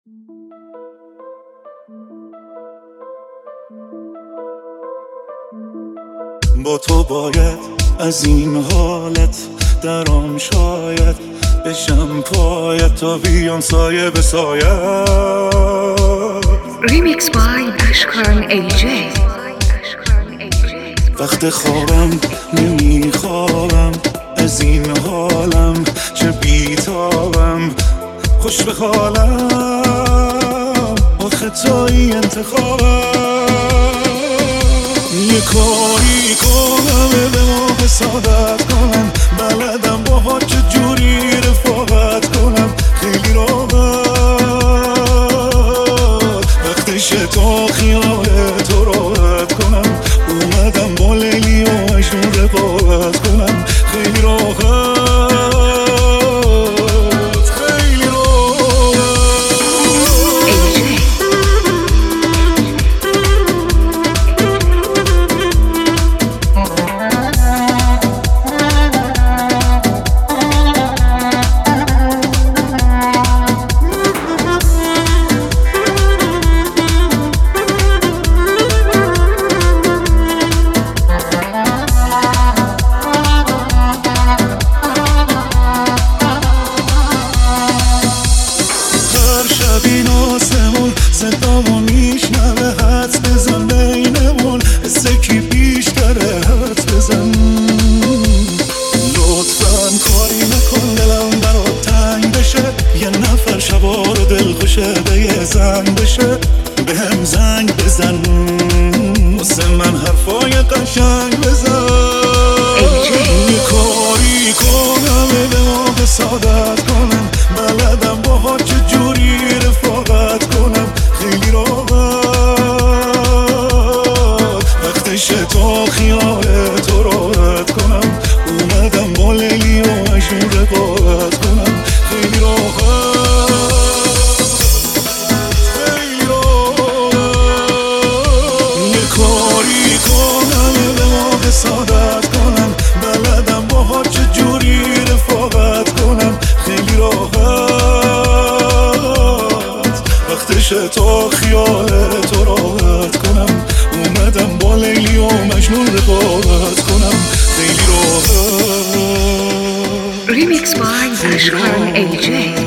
با تو باید از این حالت درام شاید بشم پایت تا بیام سایه به سایه. Remix by Ashkan AJ. وقت خوابم نمیخوابم از این حالم، چه بیتابم خوش به حالم، آخه توی انتخابم. یه کاری کنم به ما حسادت کنم، بلدم باها چجوری رفاقت کنم، خیلی راحت وقتش تا خیال تو راحت کنم، اومدم با لیلی و مجنون رفاقت کنم، خیلی راحت خیلی راحت. این آسمون صدامو میشنوه، حدس بزن بینمون سکی بیشتره، حدس بزن لطفاً کاری نکن دلم برات تنگ بشه، یه نفر شبا رو دل خوشه به یه زنگ بشه، به هم زنگ بزن واسه من حرفای قشنگ بزن. یه کاری کنم به ما حسادت کنم، بلدم باها چجوری رفاقت کنم، خیلی راحت وقتش تا خیال تو راحت کنم، اومدم با لیلی و مجنون رفاقت کنم، خیلی راحت خیلی راحت. یه کاری کنم به ما حسادت کنم، بلدم باها چجوری رفاقت کنم، خیلی راحت وقتش تا خیال تو راحت کنم، اومدم با لیلی و مجنون رفاقت کنم، خیلی راحت. Remix by Ashkan AJ.